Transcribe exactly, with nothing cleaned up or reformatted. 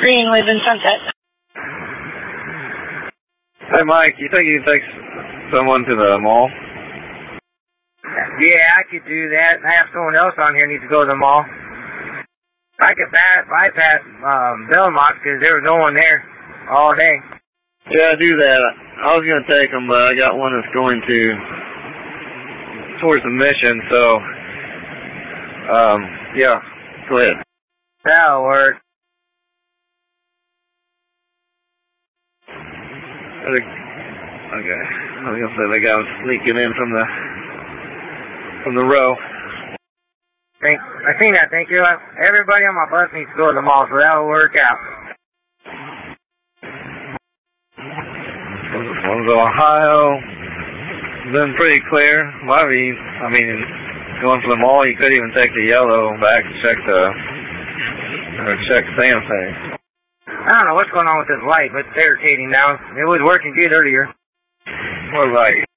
Green, live in Sunset. Hey, Mike, you think you can take someone to the mall? Yeah, I could do that. I have someone else on here needs to go to the mall. I could pass, bypass um, Belmont because there was no one there all day. Yeah, do that. I was going to take them, but I got one that's going to towards the mission, so, um, yeah, go ahead. That'll work. Okay, I was going to say they got them sneaking in from the, from the row. Thank, I think that, thank you. Everybody on my bus needs to go to the mall, so that'll work out. One's Ohio. Been pretty clear. Might be, I mean, going for the mall, you could even take the yellow back to check the, or check Samsung. I don't know what's going on with this light, but it's irritating now. It was working good earlier. What light?